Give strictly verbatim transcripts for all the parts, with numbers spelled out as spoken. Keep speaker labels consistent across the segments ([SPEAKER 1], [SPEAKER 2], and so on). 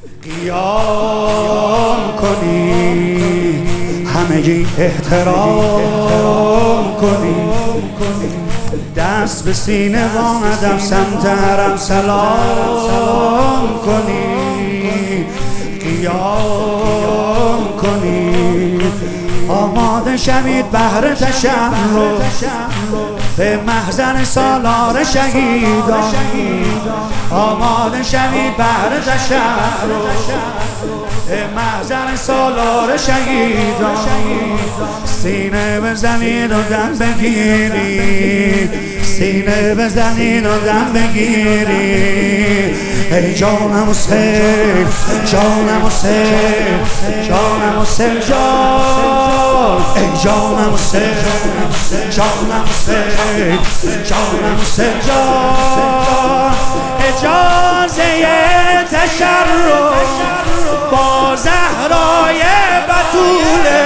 [SPEAKER 1] قیام کنی، همگی احترام کنی، دست به سینه آمدم سمت حرم سلام کنی، قیام کنی. آماده شوید بهر تشرف به محضر سالار شهیدان، آماده شوید بهر تشرف به محضر سالار شهیدان. سینه بزنید و دم بگیرید، سینه بزنید و دم بگیرید. ای جانم حسین، جانم حسین، جانم حسین جان، ای جانم حسین، جانم حسین، جانم حسین جان. اجازه تشرف با زهرای بتوله،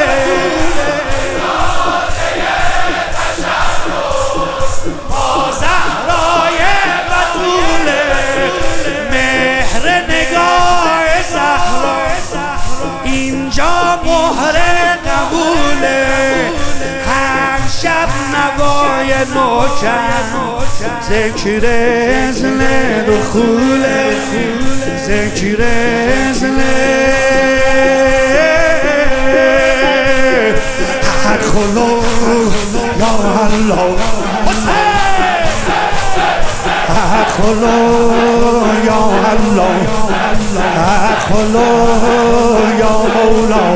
[SPEAKER 1] با زهرای بتوله، مهر نگاه زهرا اینجا مهر قبوله. هر شب نوای نوکر ذکر اذن دخوله، ذکر اذن ادخلوا یا الله، ادخلوا یا الله، ادخلوا یا مولا،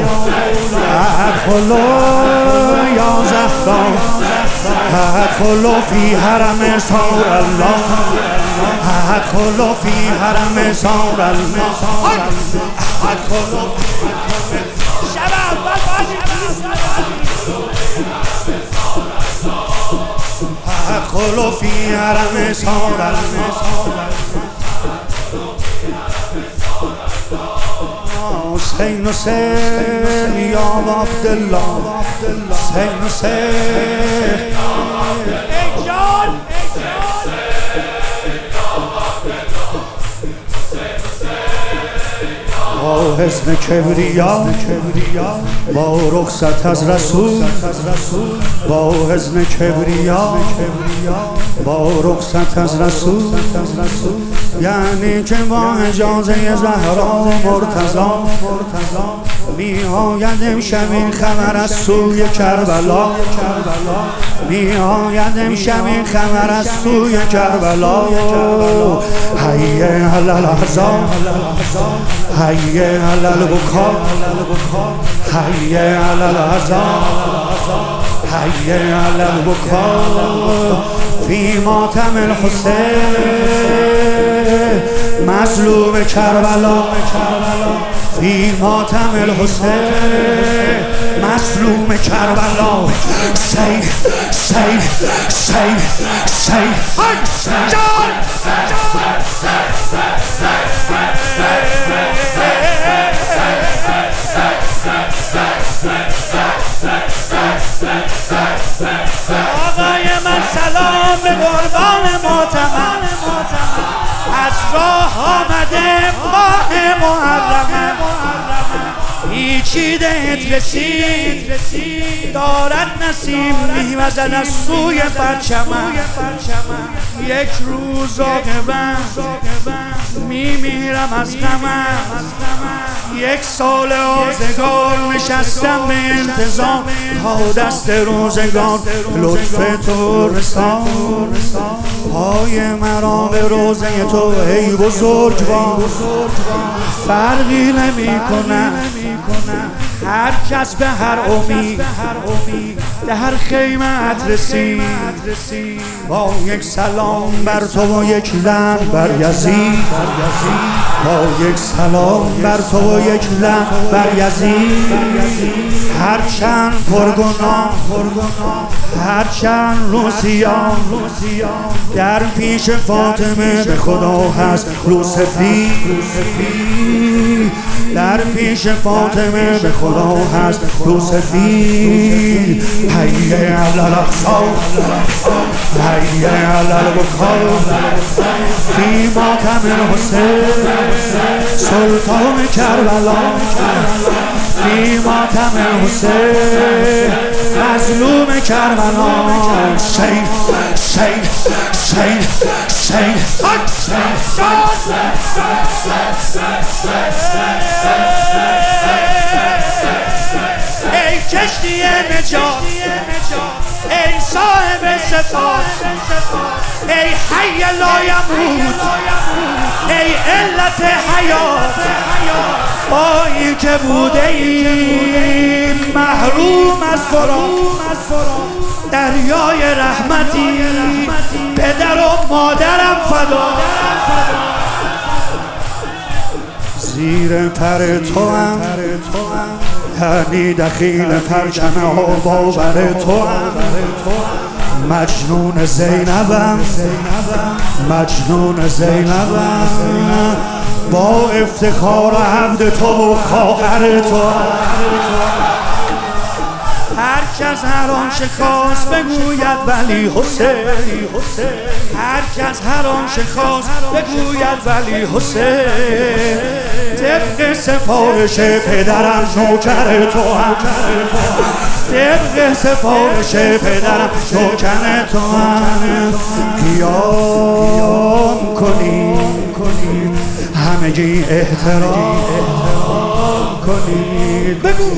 [SPEAKER 1] ادخلوا یا زهرا، ادخلوا فی حرم سار الله، ادخلوا فی حرم سار الله، ادخلوا ادخلوا فی حرم سار الله. حسین حسین یا عبدالله، حسین حسین ای جان، با حسن کبریا، با رخصت از رسول، با حسن کبریا، با رخصت از رسول، یعنی که با اجازه زهرا مرتضی می آید امشب این خبر از سوی کربلا، می آید امشب این خبر از سوی کربلا. حی علی الاحزان، حی علی البکا، حی علی الاحزان، حی علی البکا فی ماتم الحسین مظلوم کربلا، فی ماتم الحسین مظلوم کربلا. سیف سیف سیف سیف جان آقای من سلام به قربان ماتمم، از راه آمده ماه محرمه، پیچیدهت رسید دارد نسیم میوزد از سوی پرچمم. یک روز عاقبت میمیرم از غمم، یک سال آزگار نشستم به انتظار تا دست روزگار لطف تو رسان. پای مرا به روزه تو ای بزرگوار فرقی نمی کنم، هر کس به هر امید در خیمت رسید. با یک سلام بر تو و یک لعن بر یزید، با یک سلام بر تو و یک لعن بر یزید. هرچند پرگناه هرچند روسیان در پیش فاطمه به خدا هست رو سفید، در پیش فاطمه به خدا هست رو سفید. حی علی الاقصی، حی علی البکا فی ماتم الحسین سلطان کربلا فی ماتم حسین مظلوم کربلا حسین حسین حسین حسین ای کشتی نجات ای صاحب صفات ای حی لا یموت ای علت حیات با این که بوده ایم محروم از فرات دریای رحمتی پدر و مادرم فدا زیر پر تو هم یعنی دخیل پرچم آبا بر تو هم مجنون زینبم مجنون زینبم با افتخار عبد تو و خواهر تو هر کس هر آنچه خواست بگوید ولی حسین هر کس هر آنچه خواست بگوید ولی حسین طبق سفارش پدرم نوکر تو هم طبق سفارش پدرم نوکر تو هم قیام کنید همگی احترام کنید بگو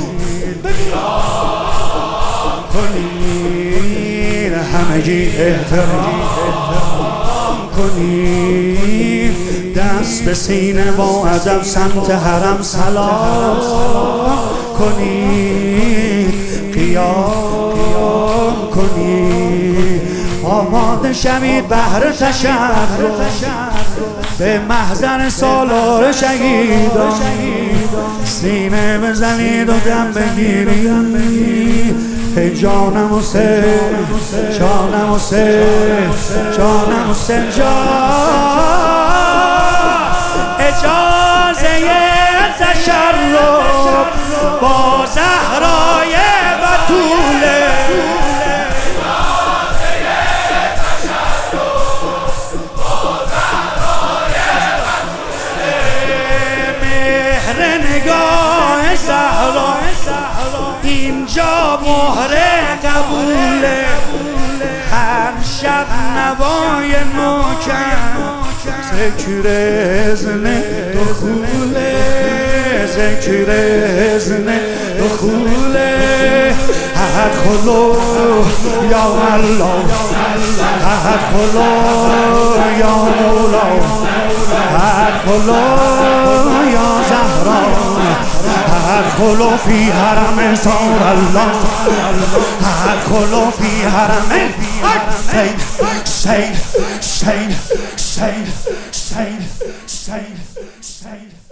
[SPEAKER 1] کنید همگی احترام کنید دست به سینه با ادب سمت حرم سلام کنید قیام کنید آماده شوید بهر تشرف به محضر سالار شهیدان سینه بزنید و دم بگیرید ای جانم حسین جانم حسین جانم حسین جان اجازه تشرف با زهرای بتوله مهر نگاه زهرا اینجا مهر قبوله هر شب نوای نوکر ذکر اذن دخوله ذکر اذن دخوله ادخلوا یا الله ادخلوا یا مولا ادخلوا یا زهرا ادخلوا فی حرم زار الله ادخلوا فی حرم سید سید سید سید سید سید سید